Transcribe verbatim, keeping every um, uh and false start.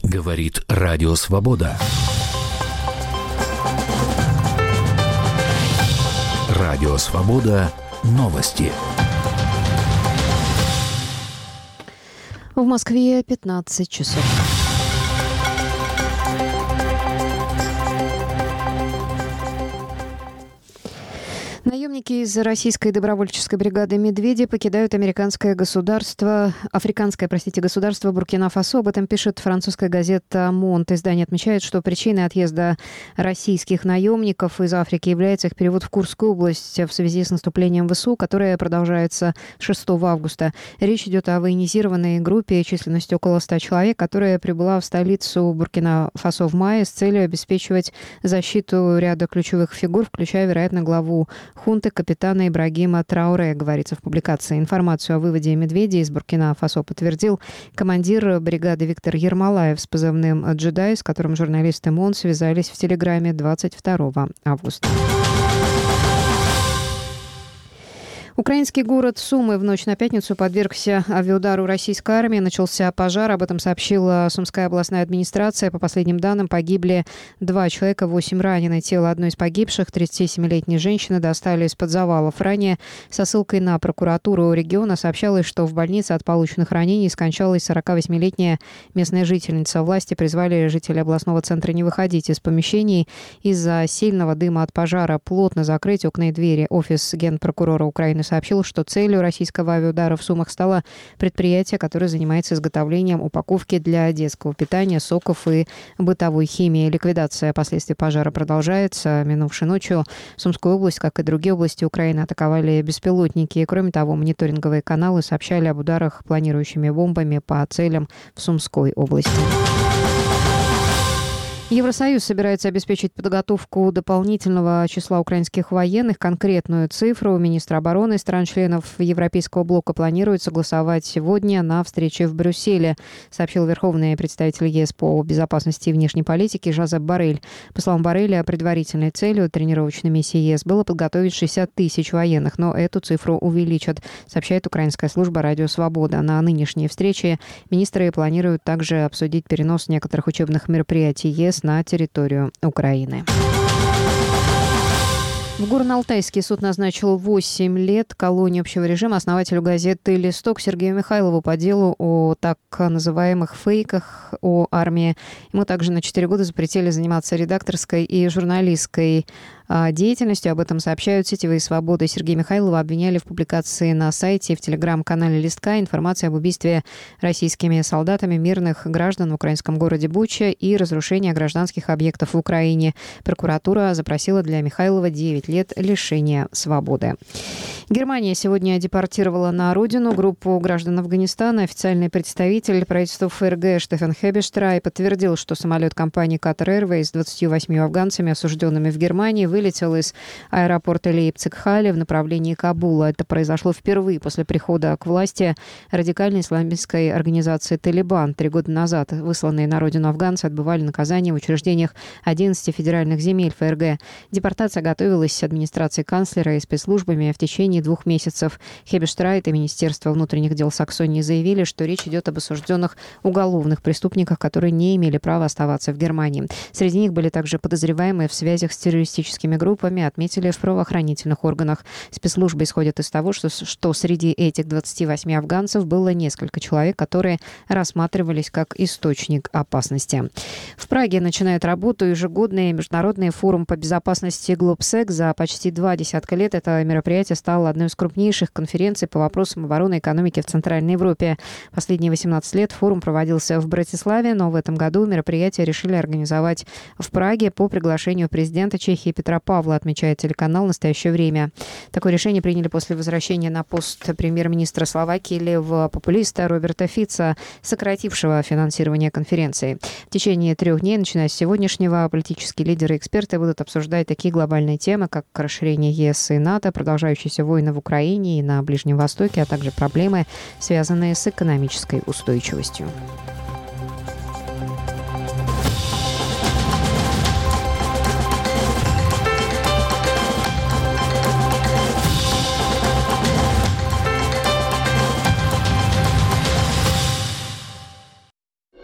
Говорит Радио Свобода. Радио Свобода. Новости. В Москве пятнадцать часов. Наемники из российской добровольческой бригады «Медведи» покидают американское государство, африканское, простите, государство Буркина-Фасо. Об этом пишет французская газета «Монт». Издание отмечает, что причиной отъезда российских наемников из Африки является их перевод в Курскую область в связи с наступлением ВСУ, которое продолжается шестого августа. Речь идет о военизированной группе численностью около ста человек, которая прибыла в столицу Буркина-Фасо в мае с целью обеспечивать защиту ряда ключевых фигур, включая, вероятно, главу хунты капитана Ибрагима Трауре, говорится в публикации. Информацию о выводе медведей из Буркина-Фасо подтвердил командир бригады Виктор Ермолаев с позывным «Джедай», с которым журналисты МОН связались в Телеграме двадцать второго августа. Украинский город Сумы в ночь на пятницу подвергся авиаудару российской армии. Начался пожар. Об этом сообщила Сумская областная администрация. По последним данным, погибли два человека, восемь ранены. Тело одной из погибших, тридцатисемилетней женщины, достали из-под завалов. Ранее со ссылкой на прокуратуру региона сообщалось, что в больнице от полученных ранений скончалась сорокавосьмилетняя местная жительница. Власти призвали жителей областного центра не выходить из помещений. Из-за сильного дыма от пожара плотно закрыть окна и двери. Офис генпрокурора Украины сообщил, что целью российского авиаудара в Сумах стало предприятие, которое занимается изготовлением упаковки для детского питания, соков и бытовой химии. Ликвидация последствий пожара продолжается. Минувшей ночью Сумскую область, как и другие области Украины, атаковали беспилотники. Кроме того, мониторинговые каналы сообщали об ударах планирующими бомбами по целям в Сумской области. Евросоюз собирается обеспечить подготовку дополнительного числа украинских военных. Конкретную цифру министр обороны стран-членов Европейского блока планирует согласовать сегодня на встрече в Брюсселе, сообщил верховный представитель ЕС по безопасности и внешней политике Жозеп Боррель. По словам Борреля, предварительной целью тренировочной миссии ЕС было подготовить шестьдесят тысяч военных, но эту цифру увеличат, сообщает украинская служба «Радио Свобода». На нынешней встрече министры планируют также обсудить перенос некоторых учебных мероприятий ЕС на территорию Украины. В Горно-Алтайский суд назначил восемь лет колонии общего режима основателю газеты «Листок» Сергею Михайлову по делу о так называемых фейках о армии. Ему также на четыре года запретили заниматься редакторской и журналистской деятельностью. Об этом сообщают сетевые «Свободы». Сергея Михайлова обвиняли в публикации на сайте и в телеграм-канале «Листка» информации об убийстве российскими солдатами мирных граждан в украинском городе Буча и разрушении гражданских объектов в Украине. Прокуратура запросила для Михайлова девять лет лишения свободы. Германия сегодня депортировала на родину группу граждан Афганистана. Официальный представитель правительства ФРГ Штефан Хебештрай подтвердил, что самолет компании Qatar Airways с двадцатью восьмью афганцами, осужденными в Германии, вылетел из аэропорта Лейпциг-Хале в направлении Кабула. Это произошло впервые после прихода к власти радикальной исламистской организации «Талибан». Три года назад высланные на родину афганцы отбывали наказание в учреждениях одиннадцати федеральных земель ФРГ. Депортация готовилась администрацией канцлера и спецслужбами в течение двух месяцев. Хебештрайт и Министерство внутренних дел Саксонии заявили, что речь идет об осужденных уголовных преступниках, которые не имели права оставаться в Германии. Среди них были также подозреваемые в связях с террористическими группами, отметили в правоохранительных органах. Спецслужбы исходят из того, что, что среди этих двадцати восьми афганцев было несколько человек, которые рассматривались как источник опасности. В Праге начинает работу ежегодный международный форум по безопасности «Глобсек». За почти два десятка лет это мероприятие стало одной из крупнейших конференций по вопросам обороны и экономики в Центральной Европе. Последние восемнадцать лет форум проводился в Братиславе, но в этом году мероприятие решили организовать в Праге по приглашению президента Чехии Петра Павла, отмечает телеканал «Настоящее время». Такое решение приняли после возвращения на пост премьер-министра Словакии левого популиста Роберта Фица, сократившего финансирование конференции. В течение трех дней, начиная с сегодняшнего, политические лидеры и эксперты будут обсуждать такие глобальные темы, как расширение ЕС и НАТО, продолжающиеся войны в Украине и на Ближнем Востоке, а также проблемы, связанные с экономической устойчивостью.